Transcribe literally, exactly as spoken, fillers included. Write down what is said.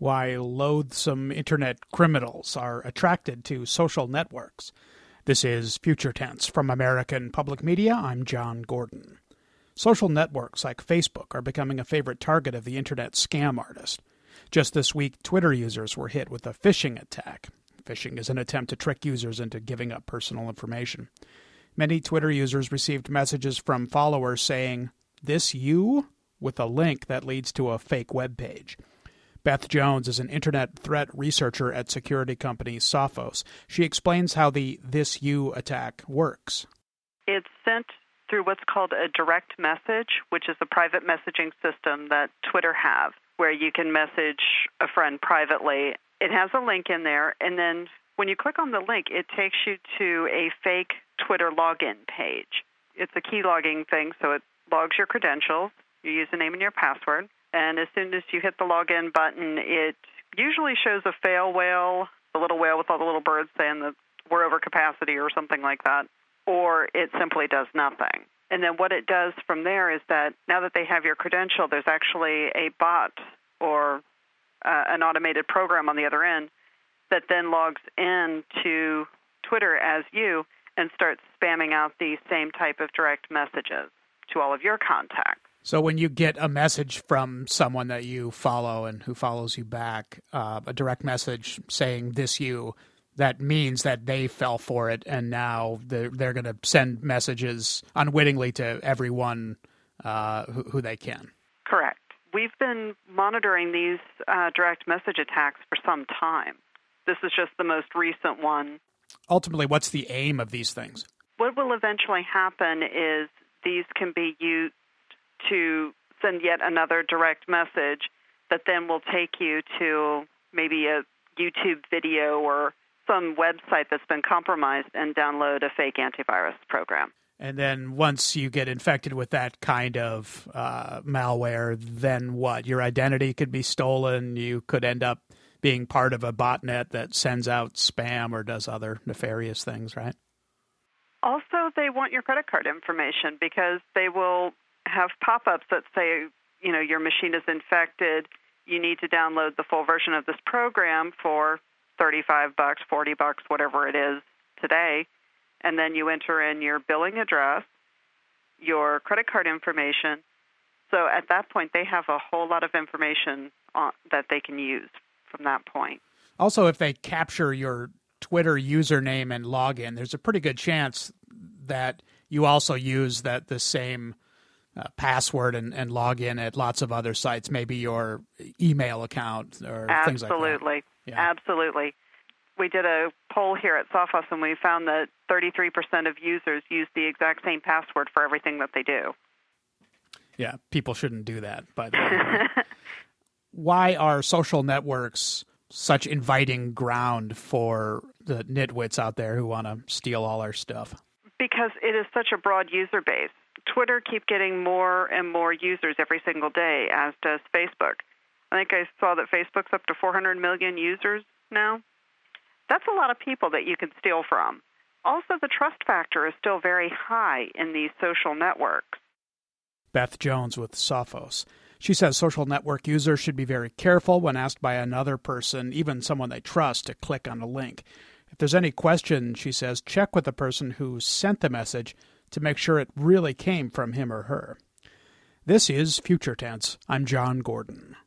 Why loathsome internet criminals are attracted to social networks. This is Future Tense from American Public Media. I'm John Gordon. Social networks like Facebook are becoming a favorite target of the internet scam artist. Just this week, Twitter users were hit with a phishing attack. Phishing is an attempt to trick users into giving up personal information. Many Twitter users received messages from followers saying, "This you?" with a link that leads to a fake web page. Beth Jones is an internet threat researcher at security company Sophos. She explains how the This You attack works. It's sent through what's called a direct message, which is a private messaging system that Twitter have, where you can message a friend privately. It has a link in there, and then when you click on the link, it takes you to a fake Twitter login page. It's a key logging thing, so it logs your credentials, your username and your password. And as soon as you hit the login button, it usually shows a fail whale, the little whale with all the little birds saying that we're over capacity or something like that, or it simply does nothing. And then what it does from there is that now that they have your credential, there's actually a bot or uh, an automated program on the other end that then logs in to Twitter as you and starts spamming out the same type of direct messages to all of your contacts. So when you get a message from someone that you follow and who follows you back, uh, a direct message saying "this you," that means that they fell for it, and now they're, they're going to send messages unwittingly to everyone uh, who, who they can. Correct. We've been monitoring these uh, direct message attacks for some time. This is just the most recent one. Ultimately, what's the aim of these things? What will eventually happen is these can be used to send yet another direct message that then will take you to maybe a YouTube video or some website that's been compromised and download a fake antivirus program. And then once you get infected with that kind of uh, malware, then what? Your identity could be stolen. You could end up being part of a botnet that sends out spam or does other nefarious things, right? Also, they want your credit card information because they will have pop-ups that say, you know, your machine is infected. You need to download the full version of this program for thirty-five bucks, forty bucks, whatever it is today. And then you enter in your billing address, your credit card information. So at that point, they have a whole lot of information on, that they can use from that point. Also, if they capture your Twitter username and login, there's a pretty good chance that you also use that the same uh, password and, and login at lots of other sites, maybe your email account or Absolutely. things like that. Absolutely. Yeah. Absolutely. We did a poll here at Sophos, and we found that thirty-three percent of users use the exact same password for everything that they do. Yeah, people shouldn't do that, by the way. Why are social networks such inviting ground for the nitwits out there who want to steal all our stuff? Because it is such a broad user base. Twitter keeps getting more and more users every single day, as does Facebook. I think I saw that Facebook's up to four hundred million users now. That's a lot of people that you can steal from. Also, the trust factor is still very high in these social networks. Beth Jones with Sophos. She says social network users should be very careful when asked by another person, even someone they trust, to click on a link. If there's any question, she says, check with the person who sent the message to make sure it really came from him or her. This is Future Tense. I'm John Gordon.